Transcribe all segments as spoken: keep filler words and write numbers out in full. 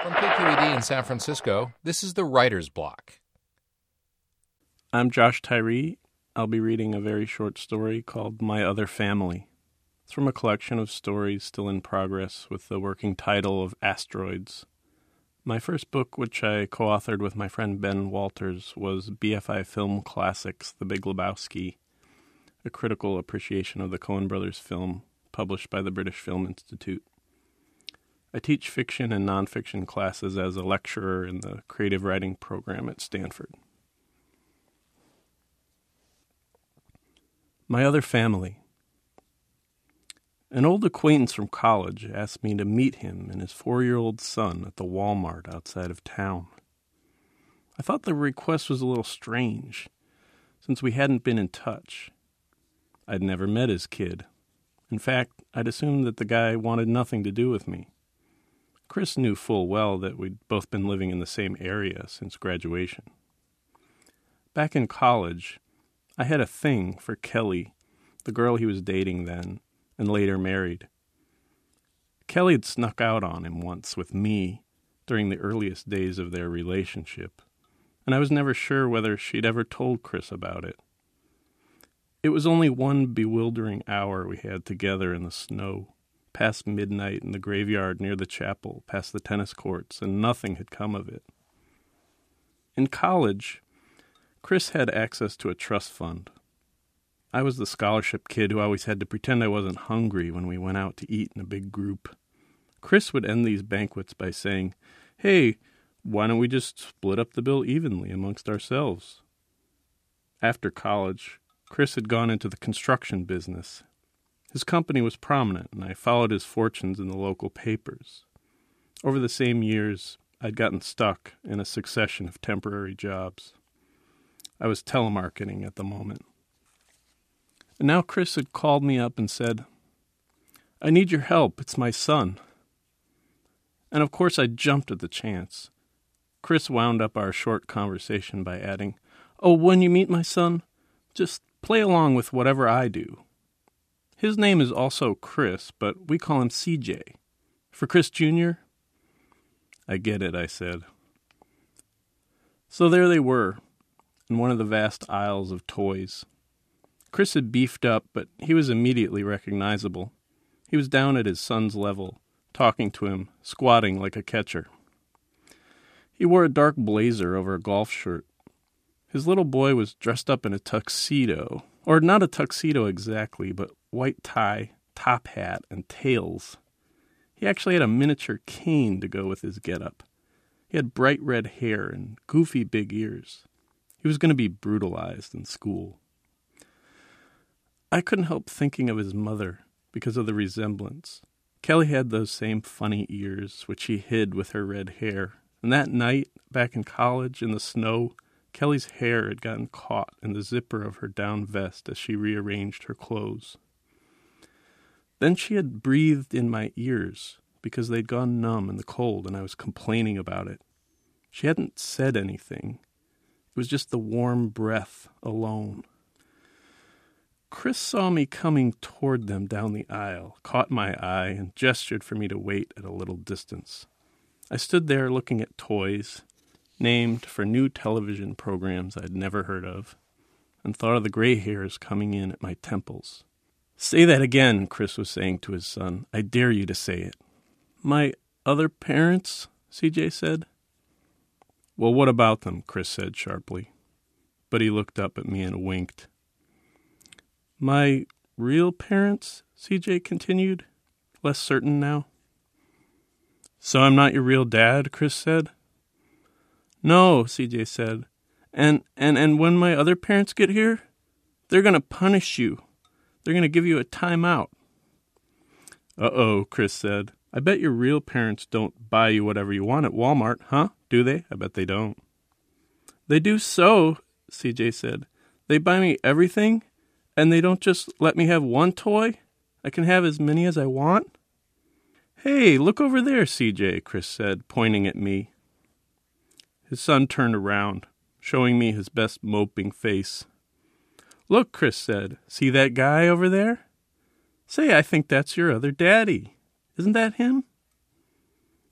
From K Q E D in San Francisco, this is the Writer's Block. I'm Josh Tyree. I'll be reading a very short story called My Other Family. It's from a collection of stories still in progress with the working title of Asteroids. My first book, which I co-authored with my friend Ben Walters, was B F I Film Classics, The Big Lebowski, a critical appreciation of the Coen brothers film published by the British Film Institute. I teach fiction and nonfiction classes as a lecturer in the creative writing program at Stanford. My Other Family. An old acquaintance from college asked me to meet him and his four-year-old son at the Walmart outside of town. I thought the request was a little strange, since we hadn't been in touch. I'd never met his kid. In fact, I'd assumed that the guy wanted nothing to do with me. Chris knew full well that we'd both been living in the same area since graduation. Back in college, I had a thing for Kelly, the girl he was dating then, and later married. Kelly had snuck out on him once with me during the earliest days of their relationship, and I was never sure whether she'd ever told Chris about it. It was only one bewildering hour we had together in the snow, past midnight in the graveyard near the chapel, past the tennis courts, and nothing had come of it. In college, Chris had access to a trust fund. I was the scholarship kid who always had to pretend I wasn't hungry when we went out to eat in a big group. Chris would end these banquets by saying, "Hey, why don't we just split up the bill evenly amongst ourselves?" After college, Chris had gone into the construction business. His company was prominent, and I followed his fortunes in the local papers. Over the same years, I'd gotten stuck in a succession of temporary jobs. I was telemarketing at the moment. And now Chris had called me up and said, "I need your help, it's my son." And of course I jumped at the chance. Chris wound up our short conversation by adding, "Oh, when you meet my son, just play along with whatever I do. His name is also Chris, but we call him C J. For Chris Junior" "I get it," I said. So there they were, in one of the vast aisles of toys. Chris had beefed up, but he was immediately recognizable. He was down at his son's level, talking to him, squatting like a catcher. He wore a dark blazer over a golf shirt. His little boy was dressed up in a tuxedo, or not a tuxedo exactly, but white tie, top hat, and tails. He actually had a miniature cane to go with his getup. He had bright red hair and goofy big ears. He was going to be brutalized in school. I couldn't help thinking of his mother because of the resemblance. Kelly had those same funny ears, which she hid with her red hair. And that night, back in college, in the snow, Kelly's hair had gotten caught in the zipper of her down vest as she rearranged her clothes. Then she had breathed in my ears because they'd gone numb in the cold and I was complaining about it. She hadn't said anything. It was just the warm breath alone. Chris saw me coming toward them down the aisle, caught my eye, and gestured for me to wait at a little distance. I stood there looking at toys, named for new television programs I'd never heard of, and thought of the gray hairs coming in at my temples. "Say that again," Chris was saying to his son. "I dare you to say it." "My other parents?" C J said. "Well, what about them?" Chris said sharply. But he looked up at me and winked. "My real parents?" C J continued, less certain now. "So I'm not your real dad?" Chris said. "No," C J said. And, and, and when my other parents get here, they're going to punish you. They're going to give you a timeout." "Uh-oh," Chris said. "I bet your real parents don't buy you whatever you want at Walmart, huh? Do they? I bet they don't." "They do so," C J said. "They buy me everything, and they don't just let me have one toy. I can have as many as I want." "Hey, look over there, C J," Chris said, pointing at me. His son turned around, showing me his best moping face. "Look," Chris said. "See that guy over there? Say, I think that's your other daddy. Isn't that him?"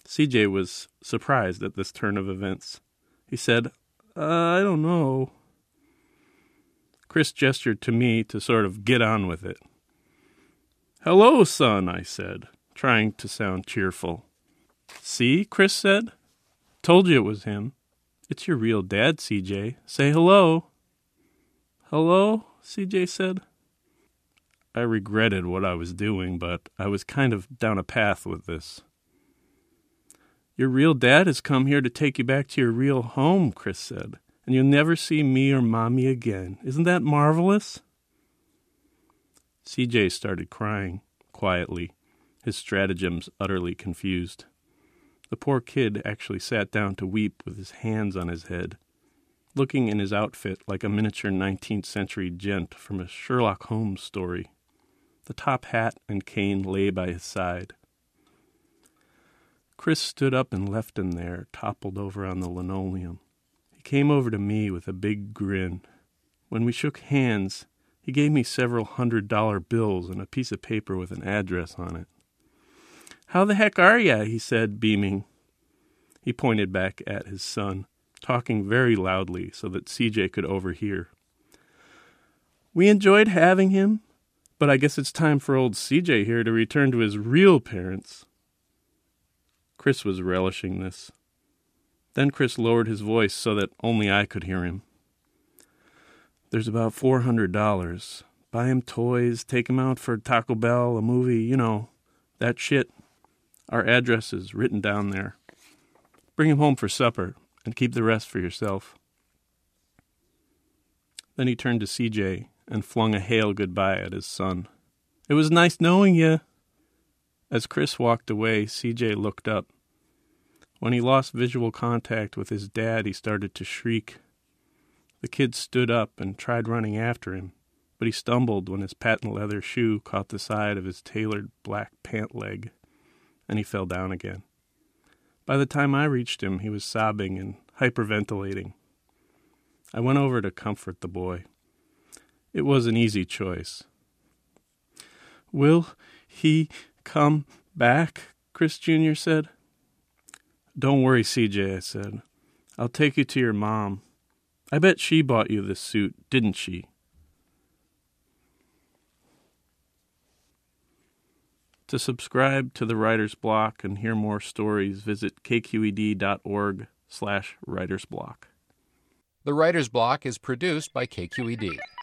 C J was surprised at this turn of events. He said, uh, I don't know. Chris gestured to me to sort of get on with it. Hello, son, I said, trying to sound cheerful. See, Chris said. Told you it was him. It's your real dad, C J. Say hello. Hello, C J said. I regretted what I was doing, but I was kind of down a path with this. Your real dad has come here to take you back to your real home, Chris said, and you'll never see me or Mommy again. Isn't that marvelous? C J started crying, quietly, his stratagems utterly confused. The poor kid actually sat down to weep with his hands on his head, looking in his outfit like a miniature nineteenth century gent from a Sherlock Holmes story. The top hat and cane lay by his side. Chris stood up and left him there, toppled over on the linoleum. He came over to me with a big grin. When we shook hands, he gave me several hundred dollar bills and a piece of paper with an address on it. How the heck are ya? He said, beaming. He pointed back at his son, talking very loudly so that C J could overhear. We enjoyed having him, but I guess it's time for old C J here to return to his real parents. Chris was relishing this. Then Chris lowered his voice so that only I could hear him. There's about four hundred dollars. Buy him toys, take him out for Taco Bell, a movie, you know, that shit. Our address is written down there. Bring him home for supper and keep the rest for yourself. Then he turned to C J and flung a hail goodbye at his son. It was nice knowing you. As Chris walked away, C J looked up. When he lost visual contact with his dad, he started to shriek. The kid stood up and tried running after him, but he stumbled when his patent leather shoe caught the side of his tailored black pant leg, and he fell down again. By the time I reached him, he was sobbing and hyperventilating. I went over to comfort the boy. It was an easy choice. Will he come back? Chris Junior said. Don't worry, C J, I said. I'll take you to your mom. I bet she bought you this suit, didn't she? To subscribe to the Writer's Block and hear more stories, visit kqed.org slash writersblock. The Writer's Block is produced by K Q E D.